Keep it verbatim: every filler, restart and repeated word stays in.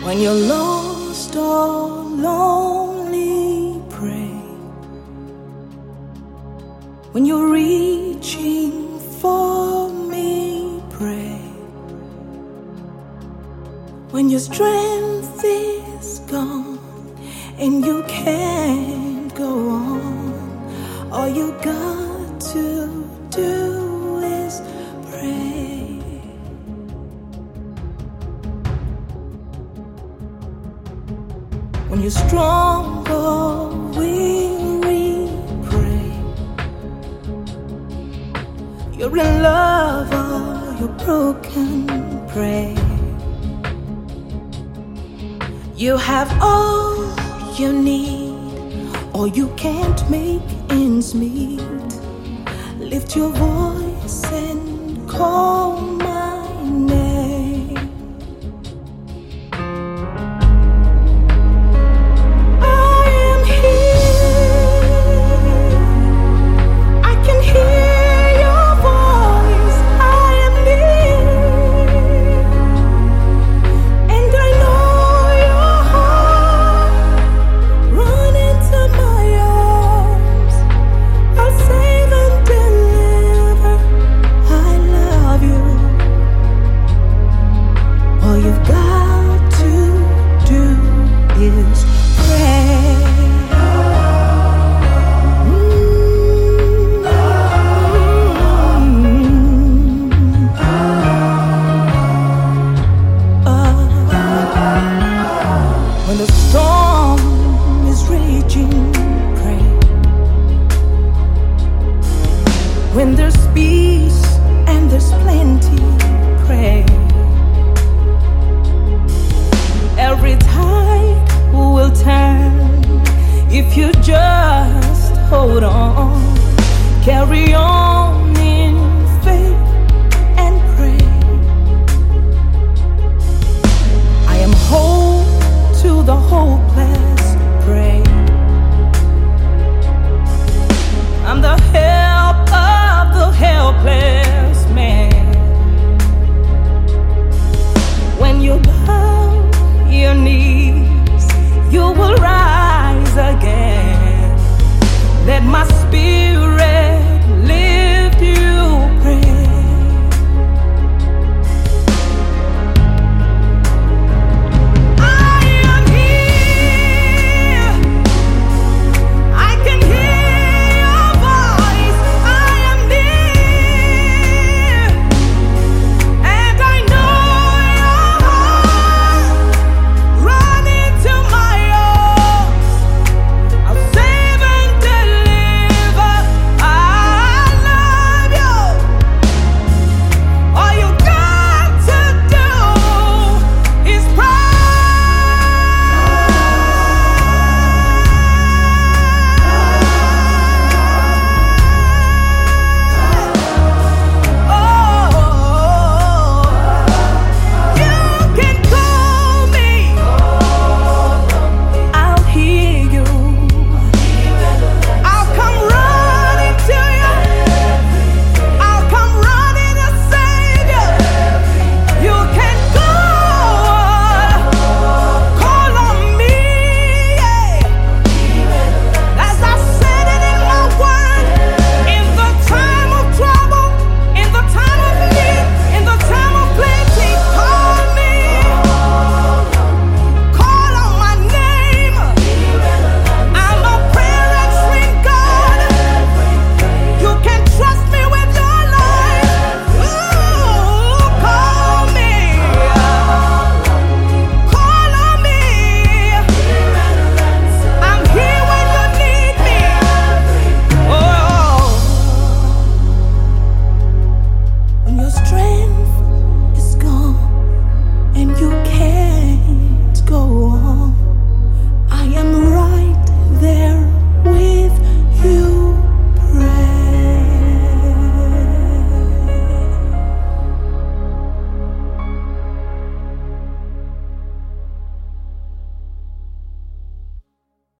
When you're lost or lonely, pray. When you're reaching for me, pray. When your strength is gone and you can't go on, all you got to do is pray. When you're strong or weary, pray. You're in love or you're broken, pray. You have all you need, or you can't make ends meet. Lift your voice and call my name. I am here. I can hear your voice. I am near, and I know your heart. Run into my arms. I'll save and deliver. I love you. All you've got to do is pray. When the storm is raging, pray. When there's peace and there's plenty, pray. Every tide will turn if you just hold on. Carry on in faith and pray. I am whole to the hopeless.